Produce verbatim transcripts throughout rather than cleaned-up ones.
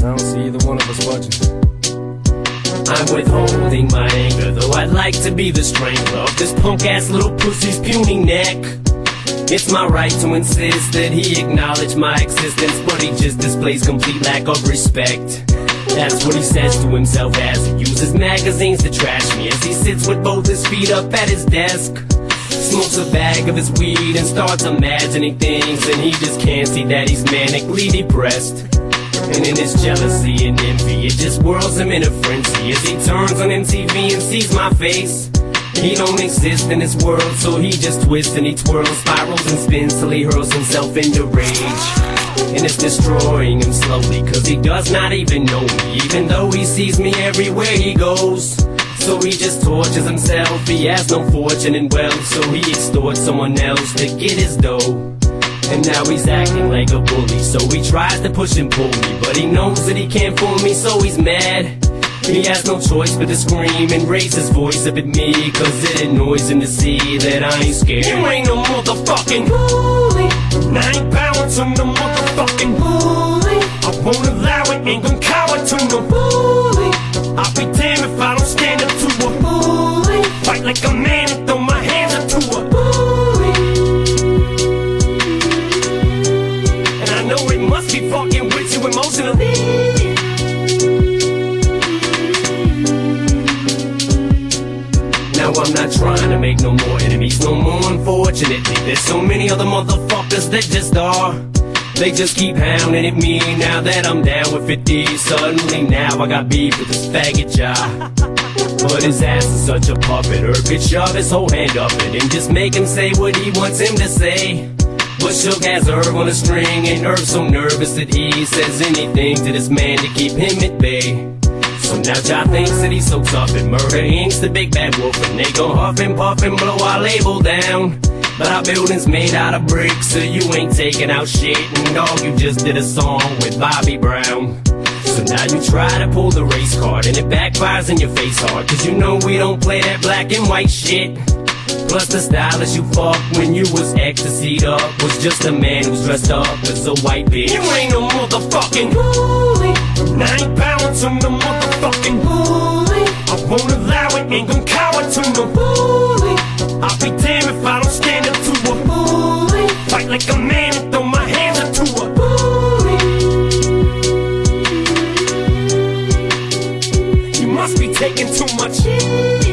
don't see either one of us budging. I'm withholding my anger, though I'd like to be the strangler of this punk-ass little pussy's puny neck. It's my right to insist that he acknowledge my existence, but he just displays complete lack of respect. That's what he says to himself as he uses magazines to trash me, as he sits with both his feet up at his desk, smokes a bag of his weed and starts imagining things, and he just can't see that he's manically depressed. And in his jealousy and envy, it just whirls him in a frenzy as he turns on M T V and sees my face. He don't exist in this world, so he just twists and he twirls, spirals and spins till he hurls himself into rage. And it's destroying him slowly, cause he does not even know me, even though he sees me everywhere he goes. So he just tortures himself, he has no fortune and wealth, so he extorts someone else to get his dough. And now he's acting like a bully, so he tries to push and pull me, but he knows that he can't fool me, so he's mad. He has no choice but to scream and raise his voice up at me, cause it annoys him to see that I ain't scared. You ain't no motherfucking bully, and I ain't bowing to no motherfucking bully. I won't allow it, ain't gon' cower to no bully. I'll be damned if I don't stand up to a bully. Fight like a man and throw my hands up to a bully. And I know it must be fucking with you emotionally. Now I'm not trying to make no more enemies no more, unfortunately. There's so many other motherfuckers that just are. They just keep hounding at me now that I'm down with fifty. Suddenly now I got beef with this faggot jaw. But his ass is such a puppet, Herb could shove his whole hand up it and just make him say what he wants him to say. But Shook has Herb on a string, and Herb's so nervous that he says anything to this man to keep him at bay. So now Ja thinks that he's so tough and Murder Incorporated's the big bad wolf, and they gon' huff and puff and blow our label down. But our building's made out of bricks, so you ain't taking out shit. And dog, you just did a song with Bobby Brown. So now you try to pull the race card, and it backfires in your face hard, cause you know we don't play that black and white shit. Plus the stylist you fucked when you was ecstasied up was just a man who's dressed up as a white bitch. You ain't no motherfucking bully, and I ain't bowing to no motherfucking bully. I won't allow it, ain't gon' cower to no bully. I'll be damned if I don't stand up to a bully. Fight like a man and throw my hands up to a bully. You must be taking too much heat.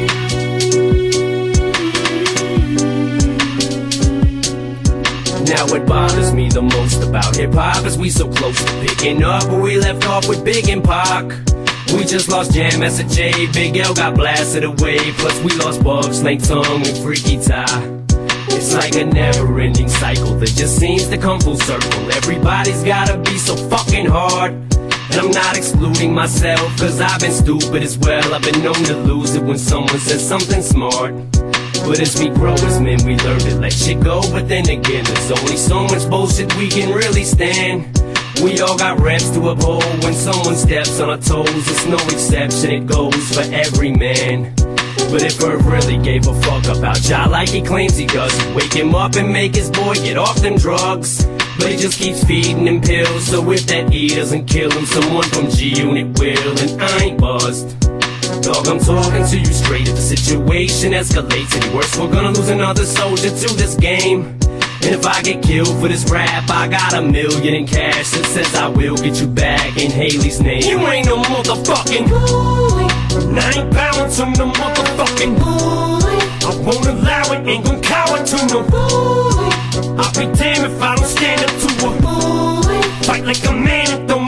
Now what bothers me the most about hip-hop is we so close to picking up where we left off with Big and Pac. We just lost Jam, S J, Big L got blasted away. Plus we lost Bug, Snake Tongue, and Freaky Ty. It's like a never-ending cycle that just seems to come full circle. Everybody's gotta be so fucking hard. And I'm not excluding myself, cause I've been stupid as well. I've been known to lose it when someone says something smart. But as we grow as men, we learn to let shit go. But then again, there's only so much bullshit we can really stand. We all got reps to uphold. When someone steps on our toes, it's no exception, it goes for every man. But if Herb really gave a fuck about Ja like he claims he does, he'd wake him up and make his boy get off them drugs. But he just keeps feeding him pills, so if that E doesn't kill him, someone from G-Unit will, and I ain't buzzed. Dog, I'm talking to you straight. If the situation escalates any worse, we're gonna lose another soldier to this game. And if I get killed for this rap, I got a million in cash that says I will get you back in Haley's name. You ain't no motherfucking bully, and I ain't bowing to no motherfucking bully. I won't allow it, ain't gon' cower to no bully. I'll be damned if I don't stand up to a bully. Fight like a man and throw